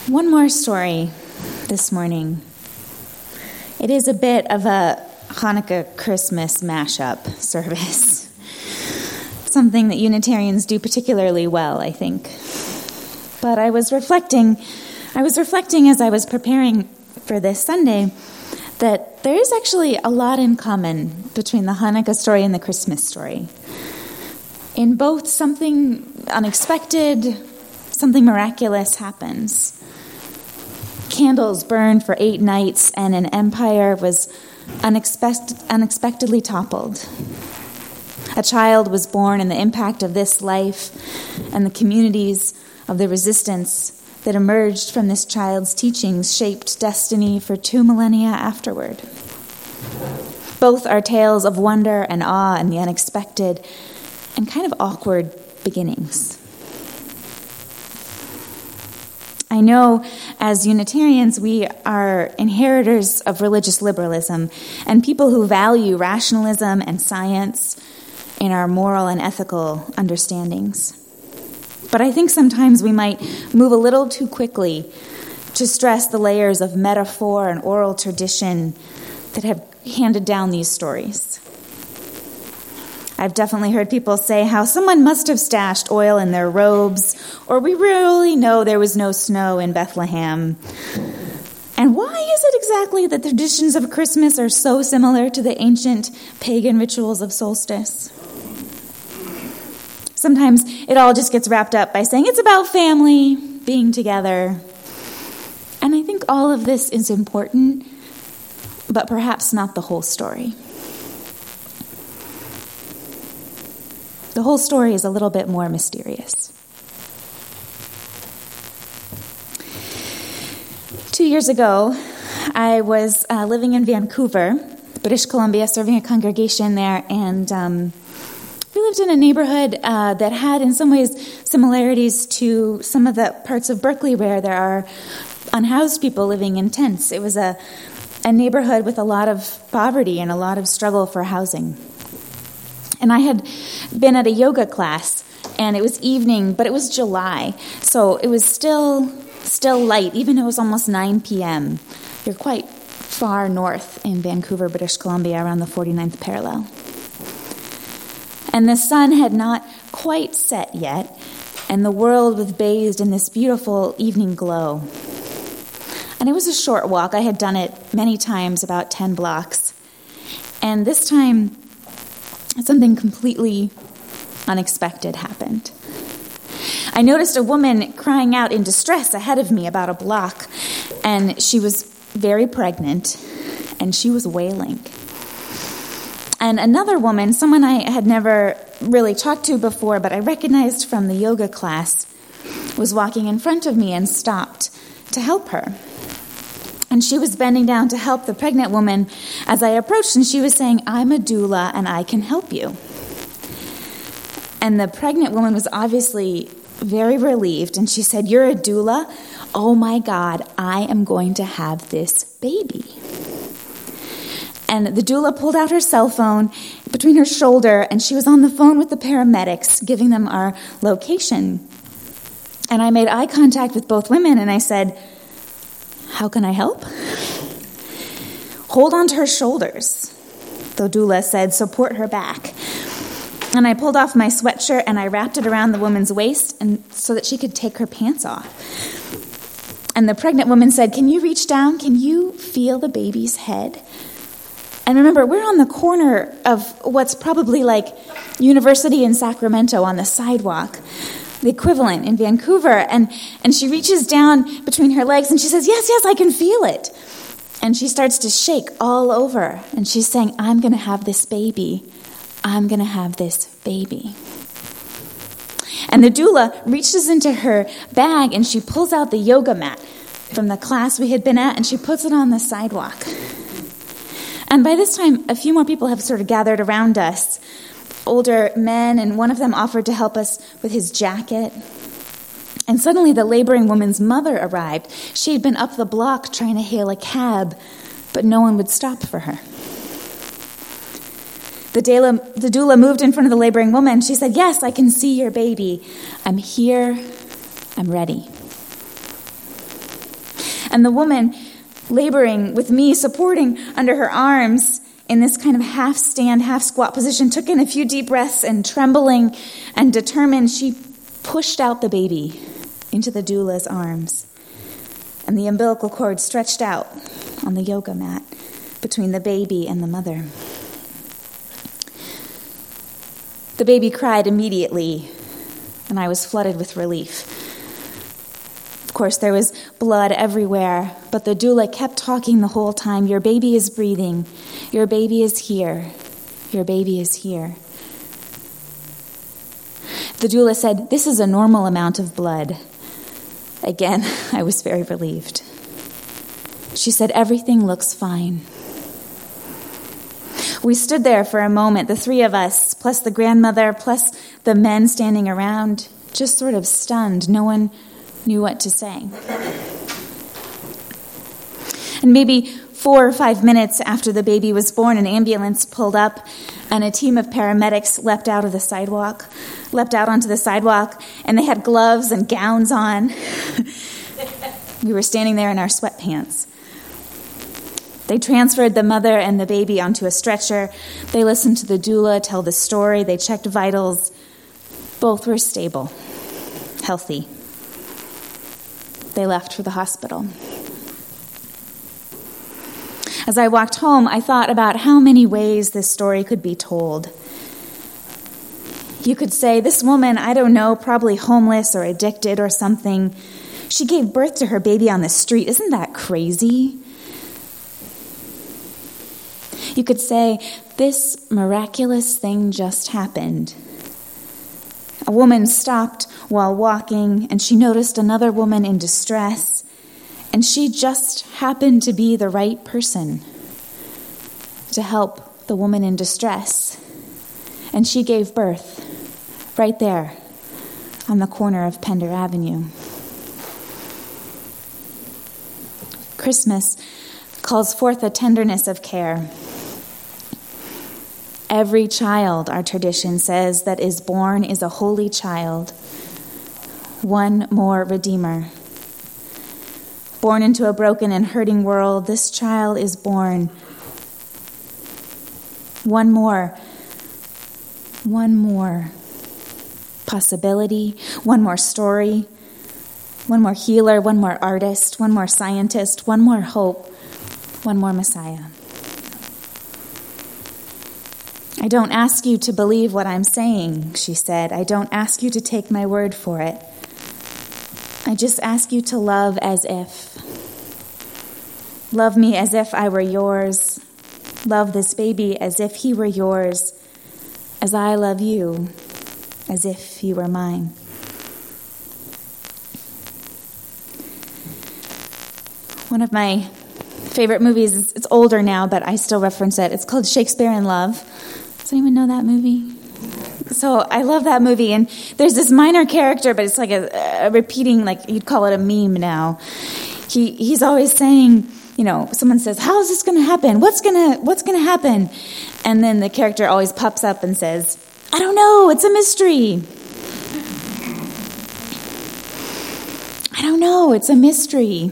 One more story this morning. It is a bit of a Hanukkah Christmas mashup service. Something that Unitarians do particularly well, I think. But I was reflecting as I was preparing for this Sunday that there is actually a lot in common between the Hanukkah story and the Christmas story. In both, something unexpected, something miraculous happens. Candles burned for 8 nights, and an empire was unexpectedly toppled. A child was born, and the impact of this life and the communities of the resistance that emerged from this child's teachings shaped destiny for 2 millennia afterward. Both are tales of wonder and awe and the unexpected and kind of awkward beginnings. I know as Unitarians we are inheritors of religious liberalism and people who value rationalism and science in our moral and ethical understandings. But I think sometimes we might move a little too quickly to stress the layers of metaphor and oral tradition that have handed down these stories. I've definitely heard people say how someone must have stashed oil in their robes, or we really know there was no snow in Bethlehem. And why is it exactly that the traditions of Christmas are so similar to the ancient pagan rituals of solstice? Sometimes it all just gets wrapped up by saying it's about family, being together. And I think all of this is important, but perhaps not the whole story. The whole story is a little bit more mysterious. 2 years ago, I was living in Vancouver, British Columbia, serving a congregation there, and we lived in a neighborhood that had, in some ways, similarities to some of the parts of Berkeley where there are unhoused people living in tents. It was a neighborhood with a lot of poverty and a lot of struggle for housing. And I had been at a yoga class, and it was evening, but it was July, so it was still light, even though it was almost 9 p.m. You're quite far north in Vancouver, British Columbia, around the 49th parallel. And the sun had not quite set yet, and the world was bathed in this beautiful evening glow. And it was a short walk. I had done it many times, about 10 blocks. And this time, something completely unexpected happened. I noticed a woman crying out in distress ahead of me about a block, and she was very pregnant, and she was wailing. And another woman, someone I had never really talked to before, but I recognized from the yoga class, was walking in front of me and stopped to help her. And she was bending down to help the pregnant woman as I approached, and she was saying, "I'm a doula and I can help you." And the pregnant woman was obviously very relieved, and she said, "You're a doula? Oh my God, I am going to have this baby." And the doula pulled out her cell phone between her shoulder, and she was on the phone with the paramedics, giving them our location. And I made eye contact with both women, and I said, "How can I help?" "Hold on to her shoulders," the doula said, "support her back." And I pulled off my sweatshirt and I wrapped it around the woman's waist and so that she could take her pants off. And the pregnant woman said, "Can you reach down? Can you feel the baby's head?" And remember, we're on the corner of what's probably like University in Sacramento on the sidewalk, the equivalent in Vancouver. And she reaches down between her legs and she says, yes, I can feel it. And she starts to shake all over. And she's saying, "I'm going to have this baby. I'm going to have this baby." And the doula reaches into her bag and she pulls out the yoga mat from the class we had been at and she puts it on the sidewalk. And by this time, a few more people have sort of gathered around us, older men, and one of them offered to help us with his jacket. And suddenly the laboring woman's mother arrived. She had been up the block trying to hail a cab, but no one would stop for her. The doula moved in front of the laboring woman. She said, "Yes, I can see your baby. I'm here. I'm ready." And the woman laboring with me, supporting under her arms in this kind of half-stand, half-squat position, took in a few deep breaths and trembling and determined, she pushed out the baby into the doula's arms. And the umbilical cord stretched out on the yoga mat between the baby and the mother. The baby cried immediately, and I was flooded with relief. Of course, there was blood everywhere, but the doula kept talking the whole time. Your baby is breathing. Your baby is here. Your baby is here. The doula said, this is a normal amount of blood. Again, I was very relieved. She said, everything looks fine. We stood there for a moment, the three of us, plus the grandmother, plus the men standing around, just sort of stunned. No one knew what to say. And maybe 4 or 5 minutes after the baby was born, an ambulance pulled up and a team of paramedics leapt out onto the sidewalk, and they had gloves and gowns on. We were standing there in our sweatpants. They transferred the mother and the baby onto a stretcher. They listened to the doula tell the story. They checked vitals. Both were stable, healthy. They left for the hospital. As I walked home, I thought about how many ways this story could be told. You could say, this woman, I don't know, probably homeless or addicted or something. She gave birth to her baby on the street. Isn't that crazy? You could say, this miraculous thing just happened. A woman stopped while walking, and she noticed another woman in distress, and she just happened to be the right person to help the woman in distress. And she gave birth right there on the corner of Pender Avenue. Christmas calls forth a tenderness of care. Every child, our tradition says, that is born is a holy child, one more Redeemer. Born into a broken and hurting world, this child is born. One more possibility, one more story, one more healer, one more artist, one more scientist, one more hope, one more Messiah. I don't ask you to believe what I'm saying, she said. I don't ask you to take my word for it. I just ask you to love as if. Love me as if I were yours. Love this baby as if he were yours. As I love you, as if you were mine. One of my favorite movies, it's older now, but I still reference it. It's called Shakespeare in Love. Does anyone know that movie? So I love that movie, and there's this minor character, but it's like a repeating, like you'd call it a meme now. He's always saying, someone says, "How is this going to happen? What's gonna happen?" And then the character always pops up and says, "I don't know. It's a mystery. I don't know. It's a mystery."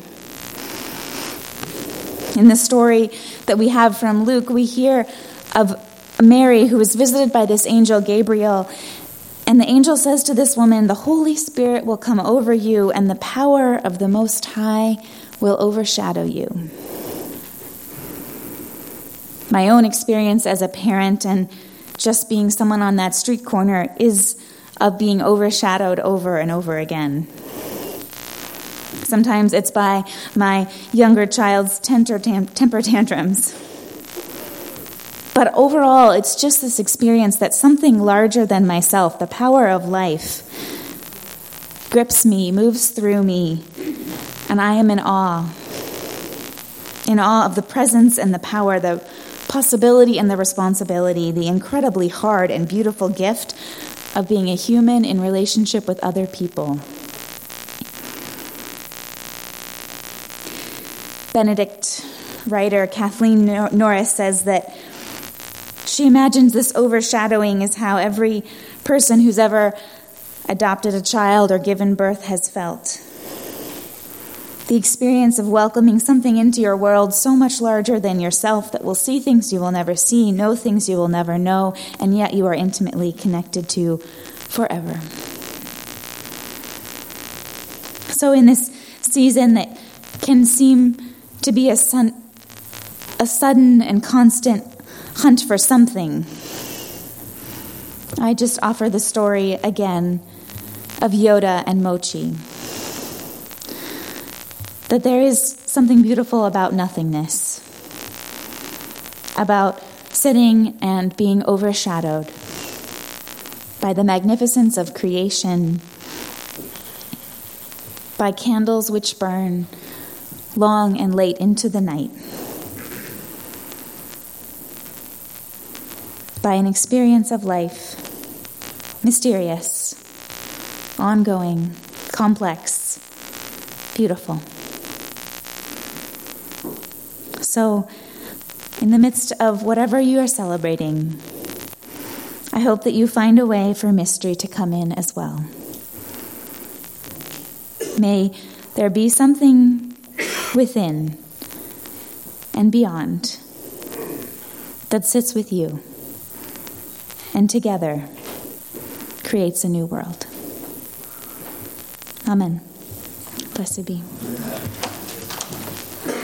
In the story that we have from Luke, we hear of Mary, who was visited by this angel Gabriel, and the angel says to this woman, "The Holy Spirit will come over you, and the power of the Most High will overshadow you." My own experience as a parent and just being someone on that street corner is of being overshadowed over and over again. Sometimes it's by my younger child's temper tantrums. But overall, it's just this experience that something larger than myself, the power of life, grips me, moves through me, and I am in awe of the presence and the power, the possibility and the responsibility, the incredibly hard and beautiful gift of being a human in relationship with other people. Benedict writer Kathleen Norris says that she imagines this overshadowing is how every person who's ever adopted a child or given birth has felt. The experience of welcoming something into your world so much larger than yourself that will see things you will never see, know things you will never know, and yet you are intimately connected to forever. So in this season that can seem to be a sudden and constant hunt for something, I just offer the story again of Yoda and Mochi. That there is something beautiful about nothingness, about sitting and being overshadowed by the magnificence of creation, by candles which burn long and late into the night, by an experience of life, mysterious, ongoing, complex, beautiful. So, in the midst of whatever you are celebrating, I hope that you find a way for mystery to come in as well. May there be something within and beyond that sits with you and together creates a new world. Amen. Blessed be.